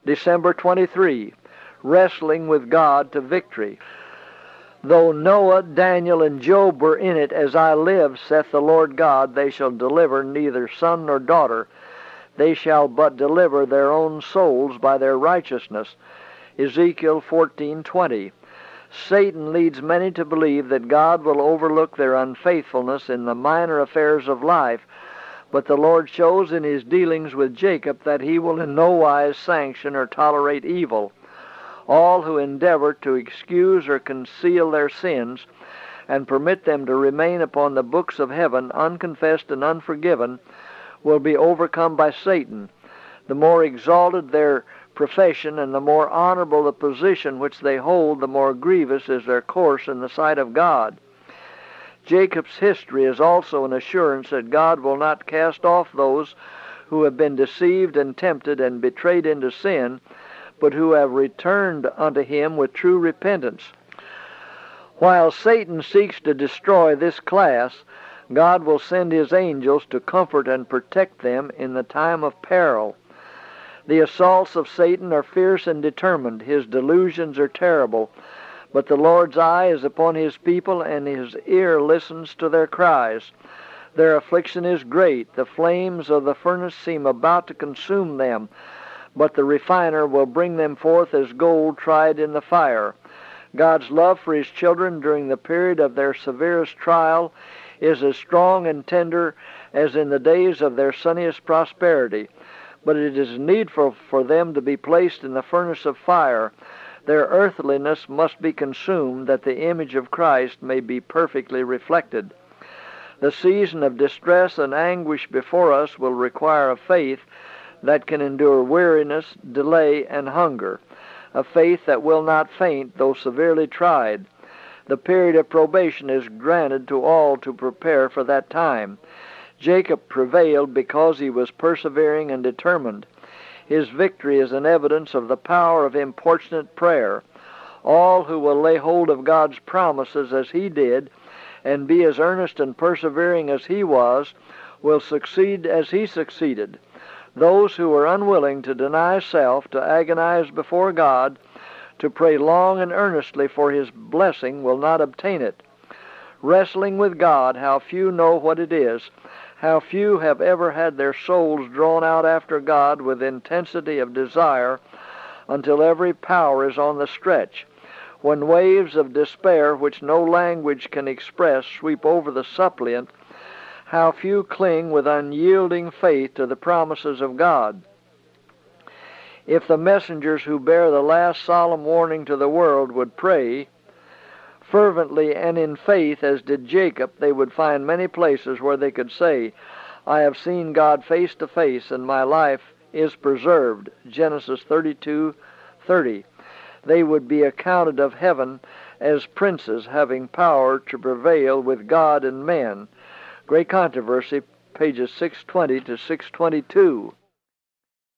December 23, wrestling with God to victory. Though Noah, Daniel, and Job were in it, as I live, saith the Lord God, they shall deliver neither son nor daughter. They shall but deliver their own souls by their righteousness. Ezekiel 14:20. Satan leads many to believe that God will overlook their unfaithfulness in the minor affairs of life, but the Lord shows in his dealings with Jacob that he will in no wise sanction or tolerate evil. All who endeavor to excuse or conceal their sins and permit them to remain upon the books of heaven unconfessed and unforgiven will be overcome by Satan. The more exalted their profession and the more honorable the position which they hold, the more grievous is their course in the sight of God. Jacob's history is also an assurance that God will not cast off those who have been deceived and tempted and betrayed into sin, but who have returned unto him with true repentance. While Satan seeks to destroy this class, God will send his angels to comfort and protect them in the time of peril. The assaults of Satan are fierce and determined. His delusions are terrible. But the Lord's eye is upon his people, and his ear listens to their cries. Their affliction is great. The flames of the furnace seem about to consume them, but the refiner will bring them forth as gold tried in the fire. God's love for his children during the period of their severest trial is as strong and tender as in the days of their sunniest prosperity. But it is needful for them to be placed in the furnace of fire. Their earthliness must be consumed, that the image of Christ may be perfectly reflected. The season of distress and anguish before us will require a faith that can endure weariness, delay, and hunger, a faith that will not faint though severely tried. The period of probation is granted to all to prepare for that time. Jacob prevailed because he was persevering and determined. His victory is an evidence of the power of importunate prayer. All who will lay hold of God's promises as he did, and be as earnest and persevering as he was, will succeed as he succeeded. Those who are unwilling to deny self, to agonize before God, to pray long and earnestly for his blessing, will not obtain it. Wrestling with God, how few know what it is. How few have ever had their souls drawn out after God with intensity of desire until every power is on the stretch. When waves of despair which no language can express sweep over the suppliant, how few cling with unyielding faith to the promises of God. If the messengers who bear the last solemn warning to the world would pray fervently and in faith as did Jacob, they would find many places where they could say, I have seen God face to face, and my life is preserved. Genesis 32:30. They would be accounted of heaven as princes, having power to prevail with God and men. Great Controversy, pages 620 to 622.